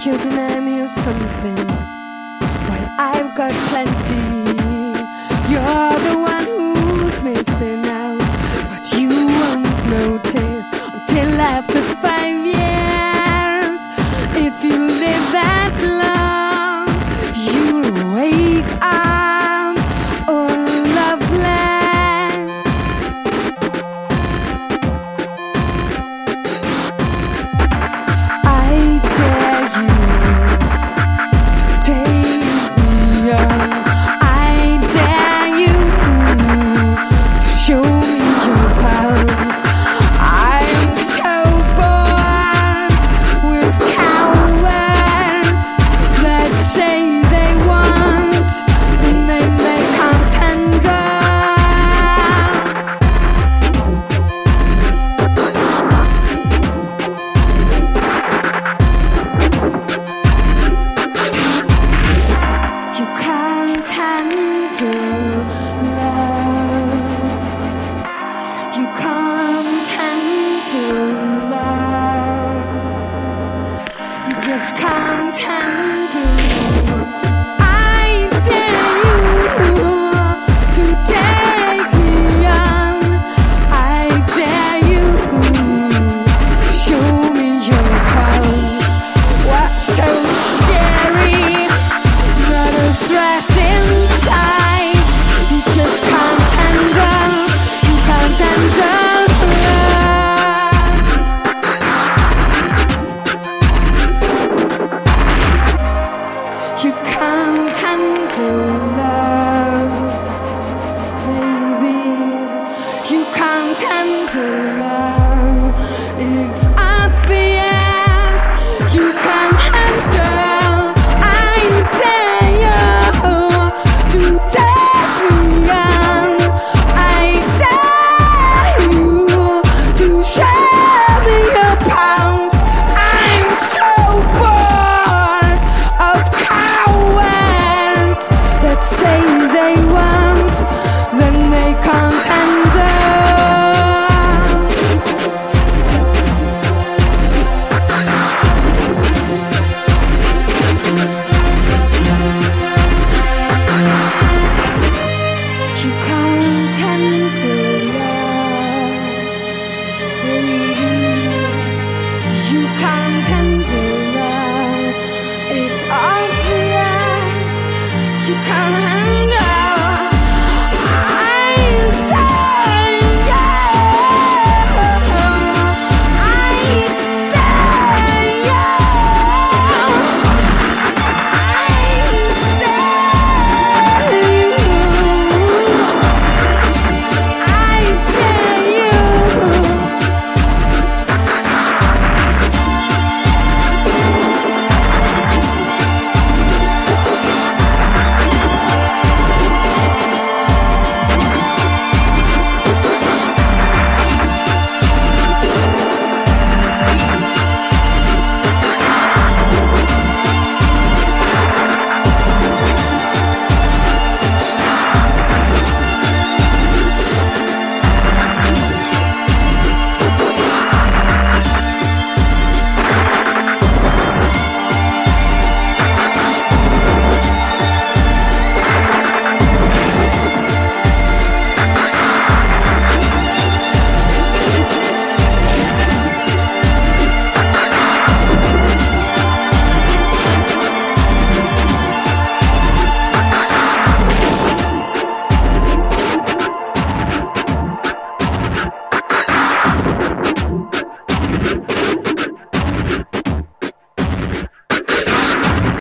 You deny me of something while I've got plenty. You're the one who's missing out, but you won't notice until after 5 years. If you live that long, you'll wake up all loveless. I dare you to take me on. I dare you to show me your powers. I'm so bored with cowards that say they want and then they can't tender. You can't handle love. You can't handle love. You just can't handle. I dare you to take me on. I dare you to show me your powers. What's so scary? Not a threat inside. You just can't handle. You can't handle love. You can't handle love, baby. You can't handle love. It's obvious you can't handle. I dare you to take me on. I dare you to show me your palms. I'm so bored of cowards that say they want, then they can't handle.